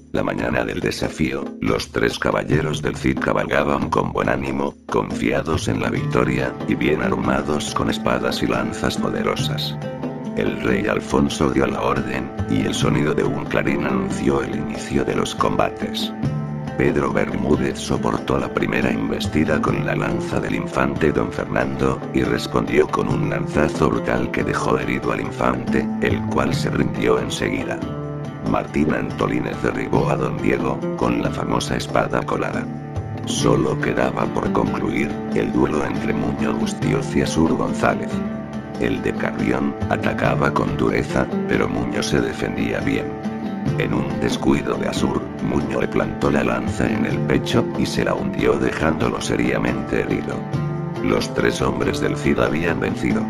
La mañana del desafío, los tres caballeros del Cid cabalgaban con buen ánimo, confiados en la victoria, y bien armados con espadas y lanzas poderosas. El rey Alfonso dio la orden, y el sonido de un clarín anunció el inicio de los combates. Pedro Bermúdez soportó la primera embestida con la lanza del infante don Fernando, y respondió con un lanzazo brutal que dejó herido al infante, el cual se rindió enseguida. Martín Antolínez derribó a don Diego, con la famosa espada colada. Solo quedaba por concluir el duelo entre Muñoz Gustioz y Asur González. El de Carrión atacaba con dureza, pero Muñoz se defendía bien. En un descuido de Asur, Muñoz le plantó la lanza en el pecho, y se la hundió dejándolo seriamente herido. Los tres hombres del Cid habían vencido.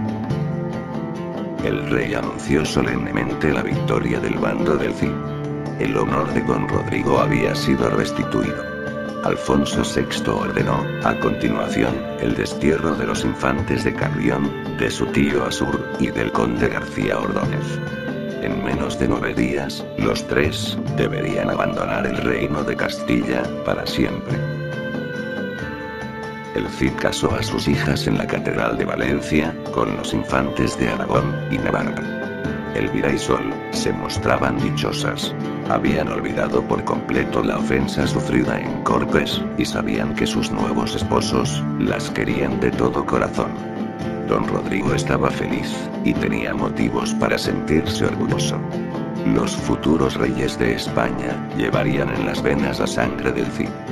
El rey anunció solemnemente la victoria del bando del Cid. El honor de don Rodrigo había sido restituido. Alfonso VI ordenó, a continuación, el destierro de los infantes de Carrión, de su tío Asur, y del conde García Ordóñez. En menos de 9 días, los tres deberían abandonar el reino de Castilla para siempre. El Cid casó a sus hijas en la Catedral de Valencia, con los infantes de Aragón y Navarra. Elvira y Sol se mostraban dichosas. Habían olvidado por completo la ofensa sufrida en Corpes, y sabían que sus nuevos esposos las querían de todo corazón. Don Rodrigo estaba feliz, y tenía motivos para sentirse orgulloso. Los futuros reyes de España llevarían en las venas la sangre del Cid.